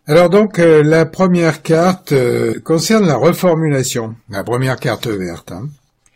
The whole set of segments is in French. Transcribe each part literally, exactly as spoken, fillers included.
Alors donc, euh, la première carte euh, concerne la reformulation, la première carte verte. Hein.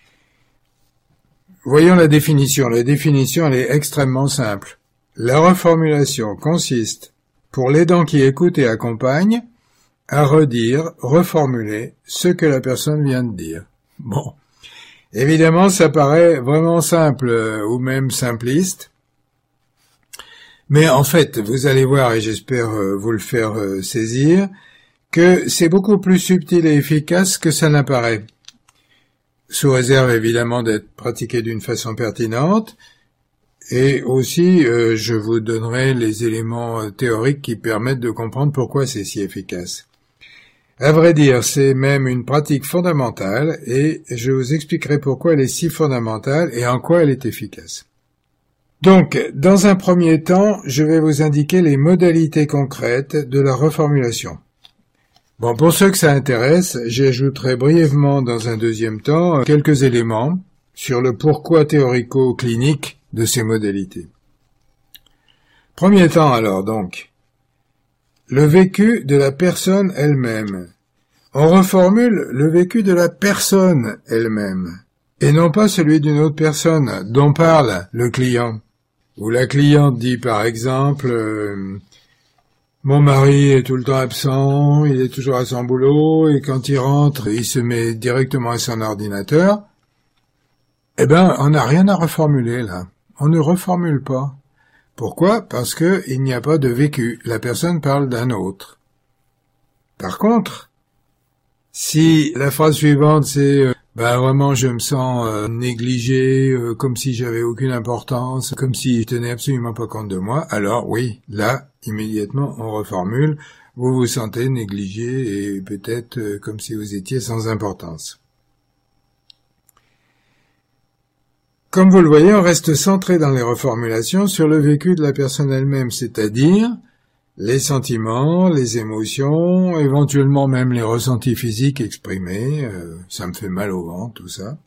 Voyons la définition. La définition, elle est extrêmement simple. La reformulation consiste, pour l'aidant qui écoute et accompagne, à redire, reformuler ce que la personne vient de dire. Bon, évidemment, ça paraît vraiment simple euh, ou même simpliste. Mais en fait, vous allez voir, et j'espère euh, vous le faire euh, saisir, que c'est beaucoup plus subtil et efficace que ça n'apparaît. Sous réserve évidemment d'être pratiqué d'une façon pertinente, et aussi euh, je vous donnerai les éléments euh, théoriques qui permettent de comprendre pourquoi c'est si efficace. À vrai dire, c'est même une pratique fondamentale, et je vous expliquerai pourquoi elle est si fondamentale et en quoi elle est efficace. Donc, dans un premier temps, je vais vous indiquer les modalités concrètes de la reformulation. Bon, pour ceux que ça intéresse, j'ajouterai brièvement dans un deuxième temps quelques éléments sur le pourquoi théorico-clinique de ces modalités. Premier temps alors, donc, le vécu de la personne elle-même. On reformule le vécu de la personne elle-même, et non pas celui d'une autre personne dont parle le client. Où la cliente dit par exemple euh, « Mon mari est tout le temps absent, il est toujours à son boulot, et quand il rentre, il se met directement à son ordinateur. » Eh ben, on n'a rien à reformuler là. On ne reformule pas. Pourquoi ? Parce que il n'y a pas de vécu. La personne parle d'un autre. Par contre, si la phrase suivante c'est euh, Ben vraiment, je me sens euh, négligé, euh, comme si j'avais aucune importance, comme si je tenais absolument pas compte de moi. Alors oui, là, immédiatement, on reformule. Vous vous sentez négligé et peut-être euh, comme si vous étiez sans importance. Comme vous le voyez, on reste centré dans les reformulations sur le vécu de la personne elle-même, c'est-à-dire les sentiments, les émotions, éventuellement même les ressentis physiques exprimés, euh, ça me fait mal au ventre, tout ça.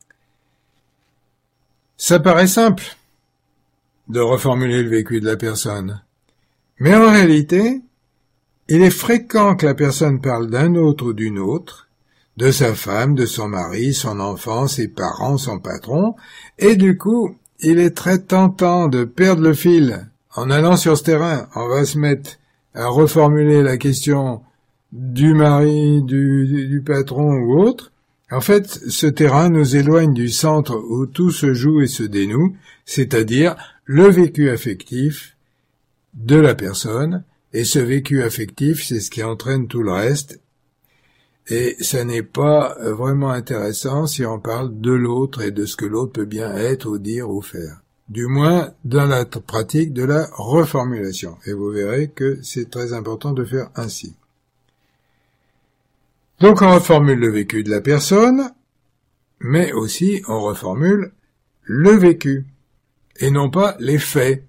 Ça paraît simple de reformuler le vécu de la personne. Mais en réalité, il est fréquent que la personne parle d'un autre ou d'une autre, de sa femme, de son mari, son enfant, ses parents, son patron, et du coup, il est très tentant de perdre le fil. En allant sur ce terrain, on va se mettre à reformuler la question du mari, du, du, du patron ou autre. En fait, ce terrain nous éloigne du centre où tout se joue et se dénoue, c'est-à-dire le vécu affectif de la personne, et ce vécu affectif, c'est ce qui entraîne tout le reste, et ça n'est pas vraiment intéressant si on parle de l'autre et de ce que l'autre peut bien être ou dire ou faire. Du moins dans la pratique de la reformulation. Et vous verrez que c'est très important de faire ainsi. Donc on reformule le vécu de la personne, mais aussi on reformule le vécu, et non pas les faits.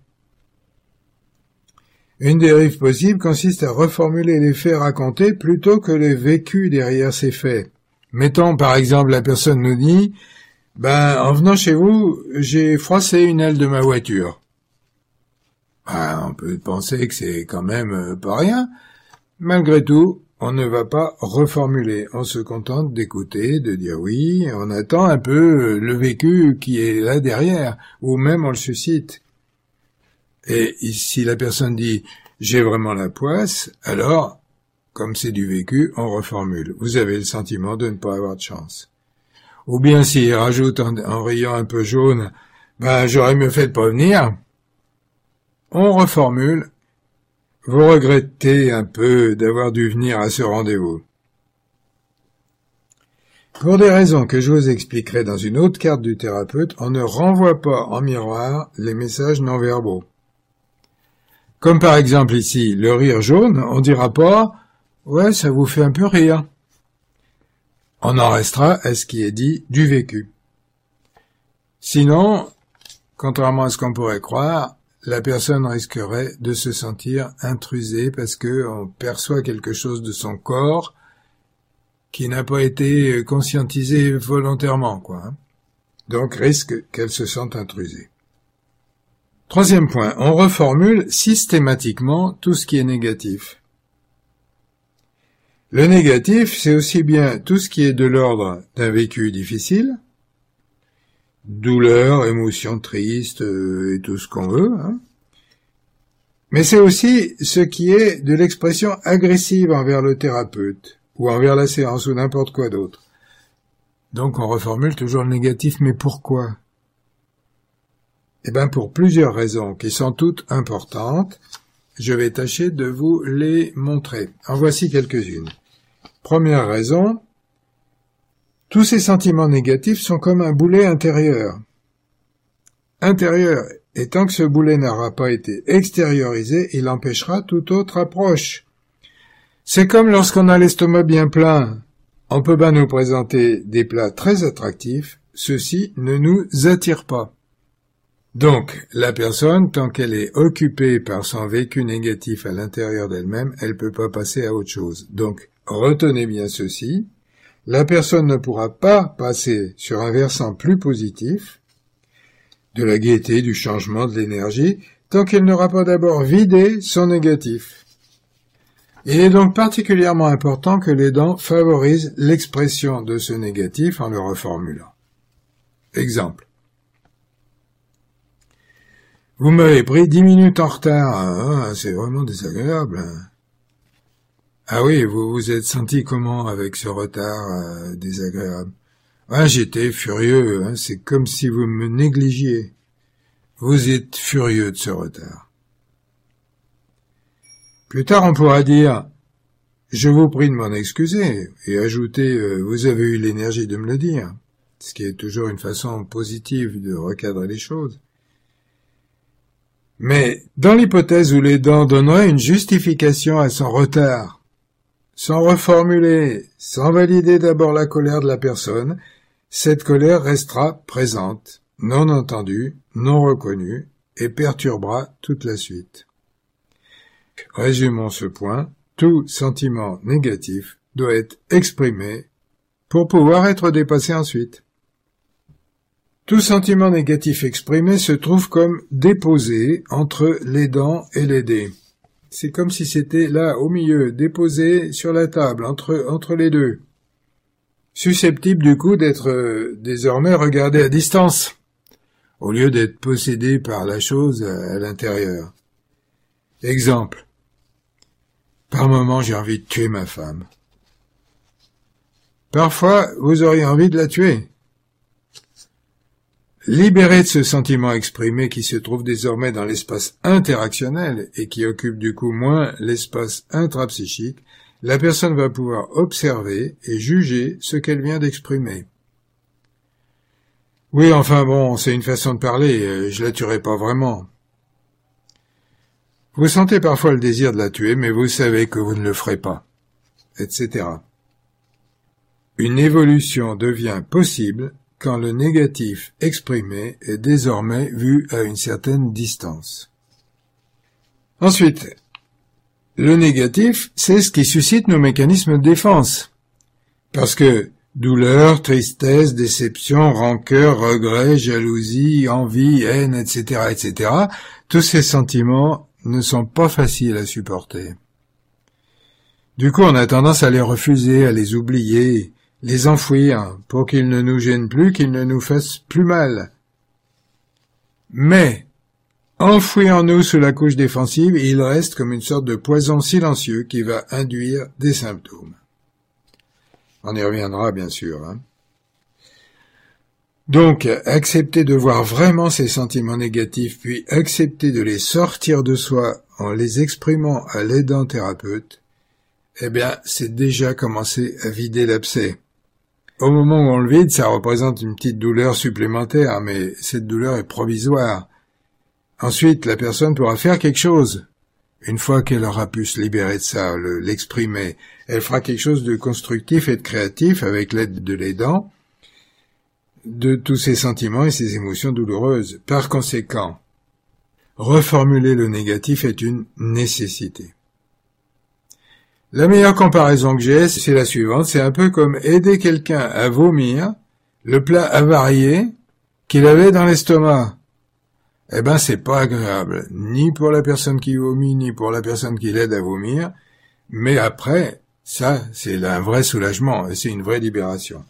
Une dérive possible consiste à reformuler les faits racontés plutôt que les vécus derrière ces faits. Mettons par exemple la personne nous dit « Ben, en venant chez vous, j'ai froissé une aile de ma voiture. » Ben, on peut penser que c'est quand même euh, pas rien. Malgré tout, on ne va pas reformuler. On se contente d'écouter, de dire oui, on attend un peu le vécu qui est là derrière, ou même on le suscite. Et si la personne dit « j'ai vraiment la poisse », alors, comme c'est du vécu, on reformule. Vous avez le sentiment de ne pas avoir de chance. Ou bien s'il rajoute en, en riant un peu jaune, ben j'aurais mieux fait de pas venir. On reformule. Vous regrettez un peu d'avoir dû venir à ce rendez-vous. Pour des raisons que je vous expliquerai dans une autre carte du thérapeute, on ne renvoie pas en miroir les messages non verbaux. Comme par exemple ici, le rire jaune, on dira pas « ouais, ça vous fait un peu rire ». On en restera à ce qui est dit du vécu. Sinon, contrairement à ce qu'on pourrait croire, la personne risquerait de se sentir intrusée parce qu'on perçoit quelque chose de son corps qui n'a pas été conscientisé volontairement, quoi. Donc risque qu'elle se sente intrusée. Troisième point, on reformule systématiquement tout ce qui est négatif. Le négatif, c'est aussi bien tout ce qui est de l'ordre d'un vécu difficile, douleur, émotion triste euh, et tout ce qu'on veut, hein. Mais c'est aussi ce qui est de l'expression agressive envers le thérapeute, ou envers la séance, ou n'importe quoi d'autre. Donc on reformule toujours le négatif, mais pourquoi? Eh bien pour plusieurs raisons, qui sont toutes importantes. Je vais tâcher de vous les montrer. En voici quelques-unes. Première raison, tous ces sentiments négatifs sont comme un boulet intérieur. Intérieur, et tant que ce boulet n'aura pas été extériorisé, il empêchera toute autre approche. C'est comme lorsqu'on a l'estomac bien plein. On peut bien nous présenter des plats très attractifs, ceux-ci ne nous attirent pas. Donc, la personne, tant qu'elle est occupée par son vécu négatif à l'intérieur d'elle-même, elle ne peut pas passer à autre chose. Donc, retenez bien ceci, la personne ne pourra pas passer sur un versant plus positif, de la gaieté, du changement, de l'énergie, tant qu'elle n'aura pas d'abord vidé son négatif. Il est donc particulièrement important que l'aidant favorise l'expression de ce négatif en le reformulant. Exemple. Vous m'avez pris dix minutes en retard, hein, c'est vraiment désagréable. Hein. Ah oui, vous vous êtes senti comment avec ce retard euh, désagréable? Ah, j'étais furieux, hein, c'est comme si vous me négligiez. Vous êtes furieux de ce retard. Plus tard, on pourra dire « Je vous prie de m'en excuser » et ajouter euh, « Vous avez eu l'énergie de me le dire », ce qui est toujours une façon positive de recadrer les choses. Mais dans l'hypothèse où l'aidant donnerait une justification à son retard, sans reformuler, sans valider d'abord la colère de la personne, cette colère restera présente, non entendue, non reconnue, et perturbera toute la suite. Résumons ce point, tout sentiment négatif doit être exprimé pour pouvoir être dépassé ensuite. Tout sentiment négatif exprimé se trouve comme déposé entre l'aidant et l'aidé. C'est comme si c'était là, au milieu, déposé sur la table, entre, entre les deux. Susceptible du coup d'être euh, désormais regardé à distance, au lieu d'être possédé par la chose à, à l'intérieur. Exemple. Par moments, j'ai envie de tuer ma femme. Parfois, vous auriez envie de la tuer. Libéré de ce sentiment exprimé qui se trouve désormais dans l'espace interactionnel et qui occupe du coup moins l'espace intrapsychique, la personne va pouvoir observer et juger ce qu'elle vient d'exprimer. Oui, enfin bon, c'est une façon de parler, je la tuerai pas vraiment. Vous sentez parfois le désir de la tuer, mais vous savez que vous ne le ferez pas, et cetera. Une évolution devient possible quand le négatif exprimé est désormais vu à une certaine distance. Ensuite, le négatif, c'est ce qui suscite nos mécanismes de défense. Parce que douleur, tristesse, déception, rancœur, regret, jalousie, envie, haine, et cetera, et cetera, tous ces sentiments ne sont pas faciles à supporter. Du coup, on a tendance à les refuser, à les oublier, les enfouir, pour qu'ils ne nous gênent plus, qu'ils ne nous fassent plus mal. Mais, enfoui en nous sous la couche défensive, il reste comme une sorte de poison silencieux qui va induire des symptômes. On y reviendra, bien sûr. Hein. Donc, accepter de voir vraiment ces sentiments négatifs, puis accepter de les sortir de soi en les exprimant à l'aidant thérapeute, eh bien, c'est déjà commencer à vider l'abcès. Au moment où on le vide, ça représente une petite douleur supplémentaire, mais cette douleur est provisoire. Ensuite, la personne pourra faire quelque chose. Une fois qu'elle aura pu se libérer de ça, le, l'exprimer, elle fera quelque chose de constructif et de créatif avec l'aide de l'aidant, de tous ces sentiments et ces émotions douloureuses. Par conséquent, reformuler le négatif est une nécessité. La meilleure comparaison que j'ai, c'est la suivante, c'est un peu comme aider quelqu'un à vomir le plat avarié qu'il avait dans l'estomac. Eh ben, c'est pas agréable, ni pour la personne qui vomit, ni pour la personne qui l'aide à vomir, mais après, Ça, c'est un vrai soulagement et c'est une vraie libération.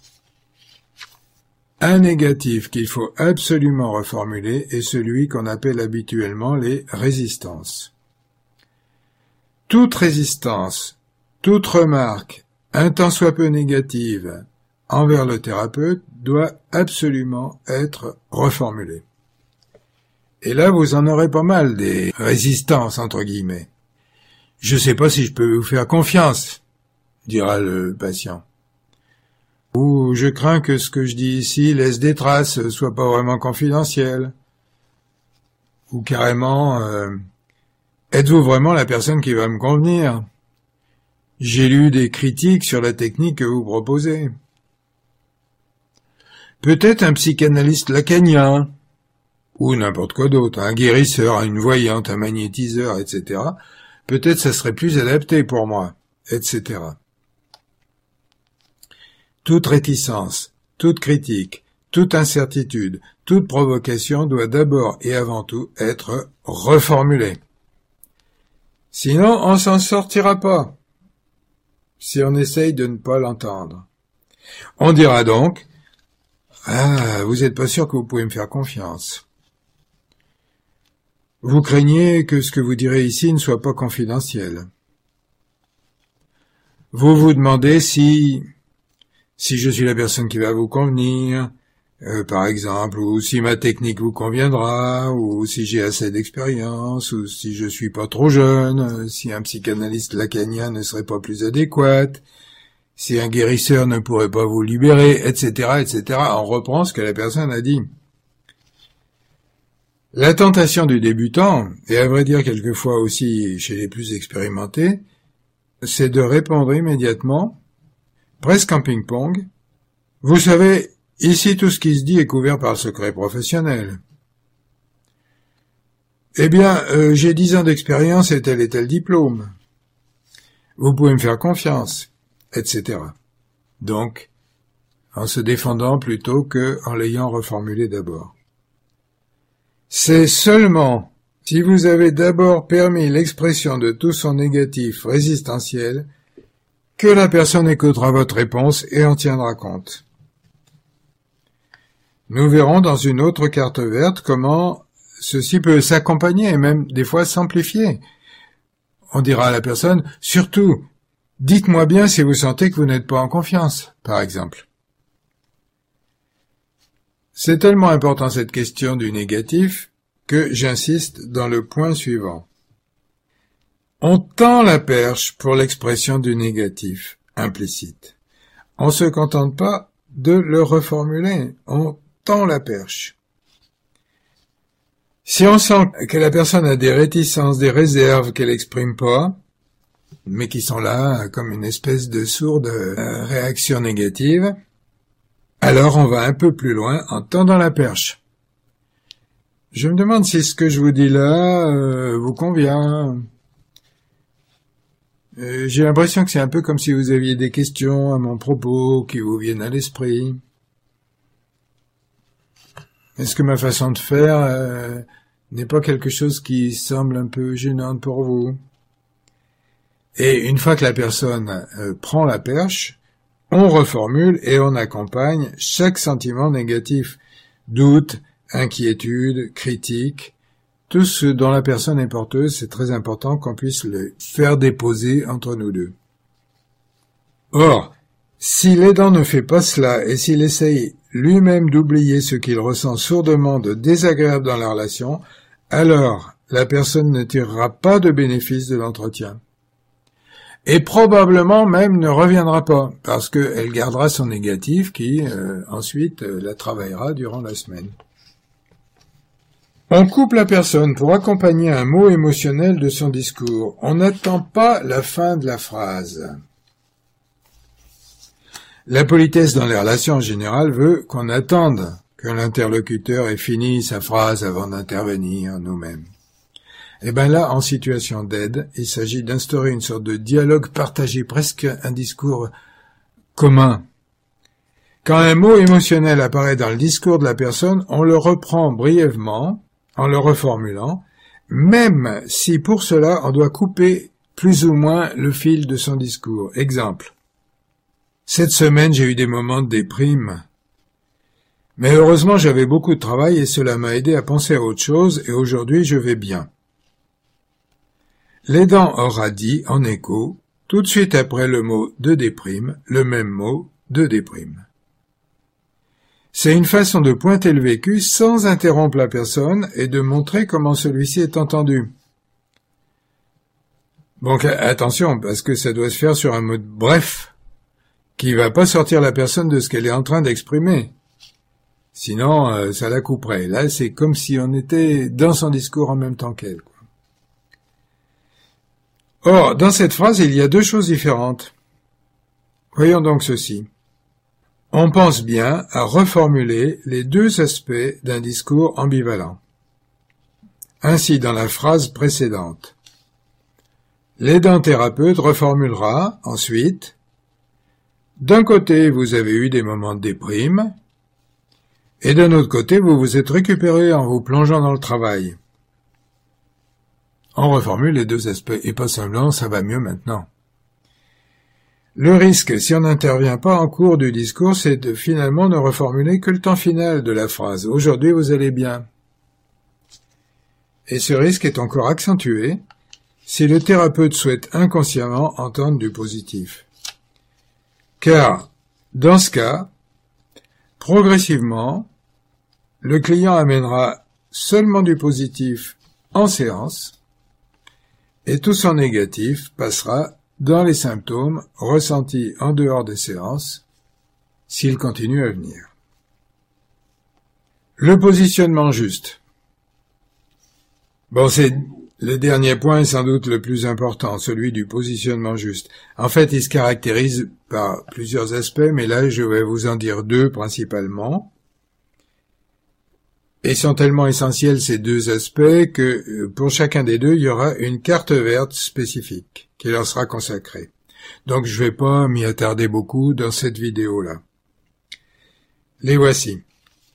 Un négatif qu'il faut absolument reformuler est celui qu'on appelle habituellement les résistances. Toute résistance, toute remarque, un tant soit peu négative, envers le thérapeute doit absolument être reformulée. Et là, vous en aurez pas mal, des résistances, entre guillemets. Je sais pas si je peux vous faire confiance, dira le patient. Ou je crains que ce que je dis ici laisse des traces, soit pas vraiment confidentiel. Ou carrément, euh, êtes-vous vraiment la personne qui va me convenir? J'ai lu des critiques sur la technique que vous proposez. Peut-être un psychanalyste lacanien, ou n'importe quoi d'autre, un guérisseur, une voyante, un magnétiseur, et cetera. Peut-être ça serait plus adapté pour moi, et cetera. Toute réticence, toute critique, toute incertitude, toute provocation doit d'abord et avant tout être reformulée. Sinon, on s'en sortira pas, si on essaye de ne pas l'entendre. On dira donc, « Ah, vous n'êtes pas sûr que vous pouvez me faire confiance. Vous craignez que ce que vous direz ici ne soit pas confidentiel. Vous vous demandez si, si je suis la personne qui va vous convenir, euh, par exemple, ou si ma technique vous conviendra, ou si j'ai assez d'expérience, ou si je suis pas trop jeune, si un psychanalyste lacanien ne serait pas plus adéquat, si un guérisseur ne pourrait pas vous libérer, et cetera, et cetera. On reprend ce que la personne a dit. La tentation du débutant, et à vrai dire quelquefois aussi chez les plus expérimentés, c'est de répondre immédiatement, presque en ping-pong. Vous savez, ici tout ce qui se dit est couvert par le secret professionnel. Eh bien, euh, j'ai dix ans d'expérience et tel et tel diplôme. Vous pouvez me faire confiance, et cetera. Donc, en se défendant plutôt qu'en l'ayant reformulé d'abord. C'est seulement si vous avez d'abord permis l'expression de tout son négatif résistentiel que la personne écoutera votre réponse et en tiendra compte. Nous verrons dans une autre carte verte comment ceci peut s'accompagner et même des fois s'amplifier. On dira à la personne, surtout, dites-moi bien si vous sentez que vous n'êtes pas en confiance, par exemple. C'est tellement important cette question du négatif que j'insiste dans le point suivant. On tend la perche pour l'expression du négatif implicite. On ne se contente pas de le reformuler, on tend la perche. Si on sent que la personne a des réticences, des réserves qu'elle n'exprime pas, mais qui sont là comme une espèce de sourde euh, réaction négative, alors on va un peu plus loin en tendant la perche. Je me demande si ce que je vous dis là euh, vous convient. Euh, j'ai l'impression que c'est un peu comme si vous aviez des questions à mon propos qui vous viennent à l'esprit. Est-ce que ma façon de faire euh, n'est pas quelque chose qui semble un peu gênante pour vous? Et une fois que la personne euh, prend la perche, on reformule et on accompagne chaque sentiment négatif, doute, inquiétude, critique, tout ce dont la personne est porteuse, c'est très important qu'on puisse le faire déposer entre nous deux. Or, si l'aidant ne fait pas cela et s'il essaye lui-même d'oublier ce qu'il ressent sourdement de désagréable dans la relation, alors la personne ne tirera pas de bénéfice de l'entretien. Et probablement même ne reviendra pas, parce qu'elle gardera son négatif qui, euh, ensuite, euh, la travaillera durant la semaine. On coupe la personne pour accompagner un mot émotionnel de son discours. On n'attend pas la fin de la phrase. La politesse dans les relations en général veut qu'on attende que l'interlocuteur ait fini sa phrase avant d'intervenir nous-mêmes. Et bien là, en situation d'aide, il s'agit d'instaurer une sorte de dialogue partagé, presque un discours commun. Quand un mot émotionnel apparaît dans le discours de la personne, on le reprend brièvement, en le reformulant, même si pour cela on doit couper plus ou moins le fil de son discours. Exemple. Cette semaine, j'ai eu des moments de déprime. Mais heureusement, j'avais beaucoup de travail et cela m'a aidé à penser à autre chose et aujourd'hui, je vais bien. L'aidant aura dit, en écho, tout de suite après le mot de déprime, le même mot de déprime. C'est une façon de pointer le vécu sans interrompre la personne et de montrer comment celui-ci est entendu. Donc attention, parce que ça doit se faire sur un mode bref, qui va pas sortir la personne de ce qu'elle est en train d'exprimer. Sinon, euh, ça la couperait. Là, c'est comme si on était dans son discours en même temps qu'elle. Or, dans cette phrase, il y a deux choses différentes. Voyons donc ceci. On pense bien à reformuler les deux aspects d'un discours ambivalent. Ainsi, dans la phrase précédente, l'aidant thérapeute reformulera ensuite « D'un côté, vous avez eu des moments de déprime, et d'un autre côté, vous vous êtes récupéré en vous plongeant dans le travail. » On reformule les deux aspects, et pas seulement « ça va mieux maintenant ». Le risque, si on n'intervient pas en cours du discours, c'est de finalement ne reformuler que le temps final de la phrase. Aujourd'hui, vous allez bien. Et ce risque est encore accentué si le thérapeute souhaite inconsciemment entendre du positif. Car, dans ce cas, progressivement, le client amènera seulement du positif en séance et tout son négatif passera dans les symptômes ressentis en dehors des séances, s'il continue à venir. Le positionnement juste. Bon, c'est le dernier point est sans doute le plus important, celui du positionnement juste. En fait, il se caractérise par plusieurs aspects, mais là, je vais vous en dire deux principalement. Et sont tellement essentiels ces deux aspects que pour chacun des deux, il y aura une carte verte spécifique qui leur sera consacrée. Donc je vais pas m'y attarder beaucoup dans cette vidéo-là. Les voici.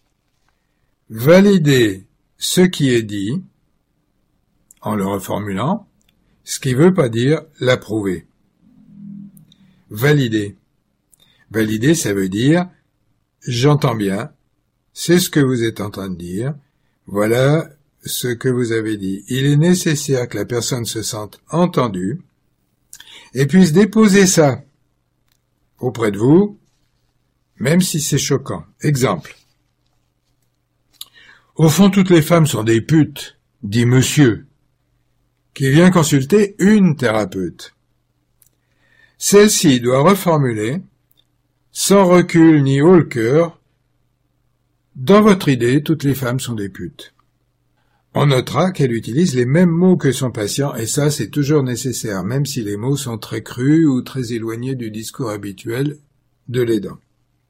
Valider ce qui est dit en le reformulant, ce qui veut pas dire l'approuver. Valider. Valider, ça veut dire j'entends bien. C'est ce que vous êtes en train de dire. Voilà ce que vous avez dit. Il est nécessaire que la personne se sente entendue et puisse déposer ça auprès de vous, même si c'est choquant. Exemple. Au fond, toutes les femmes sont des putes, dit monsieur, qui vient consulter une thérapeute. Celle-ci doit reformuler, sans recul ni haut le cœur, dans votre idée, toutes les femmes sont des putes. On notera qu'elle utilise les mêmes mots que son patient, et ça, c'est toujours nécessaire, même si les mots sont très crus ou très éloignés du discours habituel de l'aidant.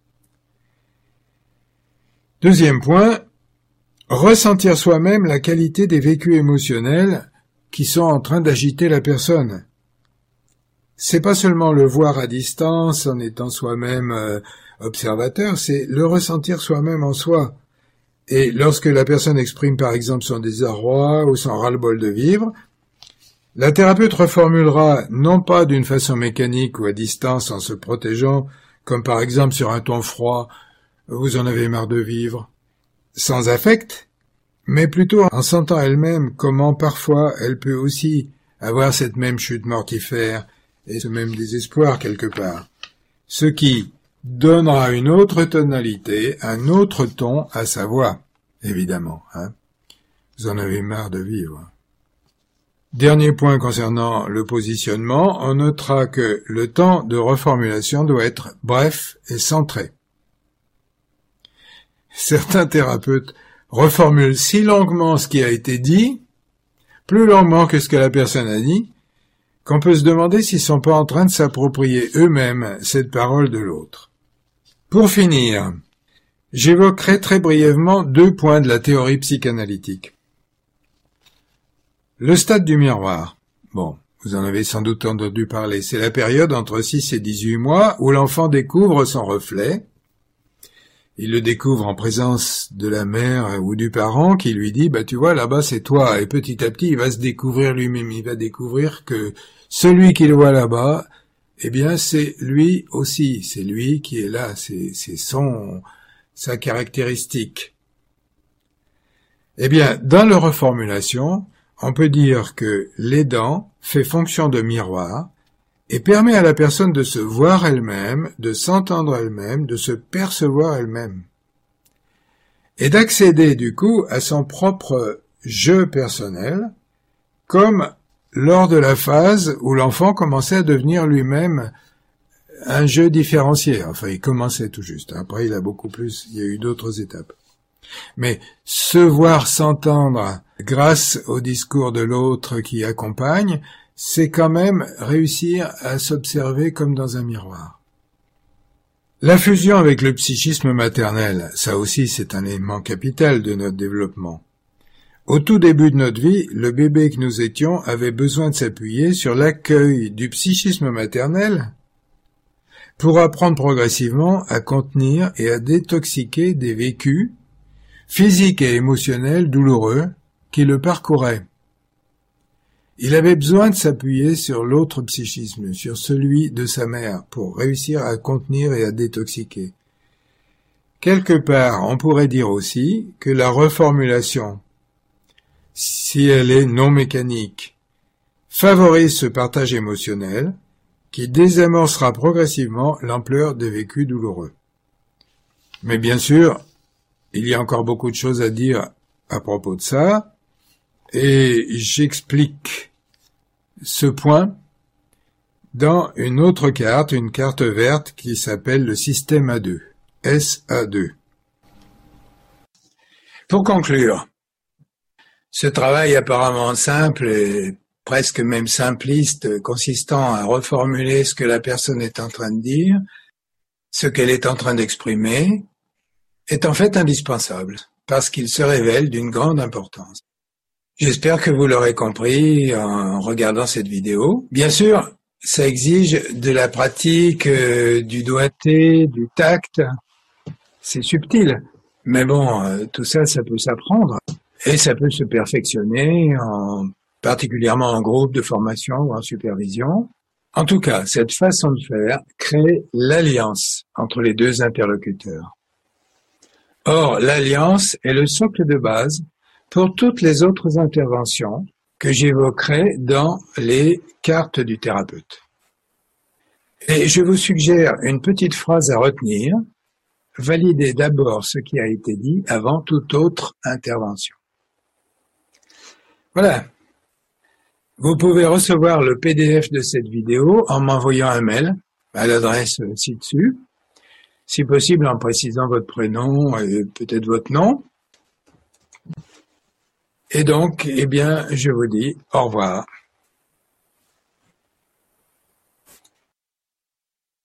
Deuxième point, ressentir soi-même la qualité des vécus émotionnels qui sont en train d'agiter la personne. C'est pas seulement le voir à distance en étant soi-même euh, observateur, c'est le ressentir soi-même en soi. Et lorsque la personne exprime par exemple son désarroi ou son ras-le-bol de vivre, la thérapeute reformulera non pas d'une façon mécanique ou à distance en se protégeant, comme par exemple sur un ton froid, vous en avez marre de vivre, sans affect, mais plutôt en sentant elle-même comment parfois elle peut aussi avoir cette même chute mortifère et ce même désespoir quelque part. Ce qui donnera une autre tonalité, un autre ton à sa voix, évidemment. Hein. Vous en avez marre de vivre. Dernier point concernant le positionnement, on notera que le temps de reformulation doit être bref et centré. Certains thérapeutes reformulent si longuement ce qui a été dit, plus longuement que ce que la personne a dit, qu'on peut se demander s'ils sont pas en train de s'approprier eux-mêmes cette parole de l'autre. Pour finir, j'évoquerai très brièvement deux points de la théorie psychanalytique. Le stade du miroir. Bon, vous en avez sans doute entendu parler. C'est la période entre six et dix-huit mois où l'enfant découvre son reflet. Il le découvre en présence de la mère ou du parent qui lui dit « bah tu vois, là-bas c'est toi ». Et petit à petit, il va se découvrir lui-même. Il va découvrir que Celui qu'il voit là-bas, eh bien, c'est lui aussi, c'est lui qui est là, c'est, c'est son, sa caractéristique. Eh bien, dans la reformulation, on peut dire que l'aidant fait fonction de miroir et permet à la personne de se voir elle-même, de s'entendre elle-même, de se percevoir elle-même. Et d'accéder du coup à son propre jeu personnel, comme lors de la phase où l'enfant commençait à devenir lui-même un jeu différencié. Enfin, il commençait tout juste. Après, il a beaucoup plus, il y a eu d'autres étapes. Mais se voir s'entendre grâce au discours de l'autre qui accompagne, c'est quand même réussir à s'observer comme dans un miroir. La fusion avec le psychisme maternel, ça aussi c'est un élément capital de notre développement. Au tout début de notre vie, le bébé que nous étions avait besoin de s'appuyer sur l'accueil du psychisme maternel pour apprendre progressivement à contenir et à détoxiquer des vécus physiques et émotionnels douloureux qui le parcouraient. Il avait besoin de s'appuyer sur l'autre psychisme, sur celui de sa mère, pour réussir à contenir et à détoxiquer. Quelque part, on pourrait dire aussi que la reformulation, si elle est non mécanique, favorise ce partage émotionnel qui désamorcera progressivement l'ampleur des vécus douloureux. Mais bien sûr, il y a encore beaucoup de choses à dire à propos de ça, et j'explique ce point dans une autre carte, une carte verte qui s'appelle le système A deux, S A deux. Pour conclure, ce travail apparemment simple et presque même simpliste, consistant à reformuler ce que la personne est en train de dire, ce qu'elle est en train d'exprimer, est en fait indispensable, parce qu'il se révèle d'une grande importance. J'espère que vous l'aurez compris en regardant cette vidéo. Bien sûr, ça exige de la pratique, euh, du doigté, du tact. C'est subtil, mais bon, euh, tout ça, ça peut s'apprendre et ça peut se perfectionner, en, particulièrement en groupe de formation ou en supervision. En tout cas, cette façon de faire crée l'alliance entre les deux interlocuteurs. Or, l'alliance est le socle de base pour toutes les autres interventions que j'évoquerai dans les cartes du thérapeute. Et je vous suggère une petite phrase à retenir. Validez d'abord ce qui a été dit avant toute autre intervention. Voilà. Vous pouvez recevoir le P D F de cette vidéo en m'envoyant un mail à l'adresse ci-dessus, si possible en précisant votre prénom et peut-être votre nom. Et donc, eh bien, je vous dis au revoir.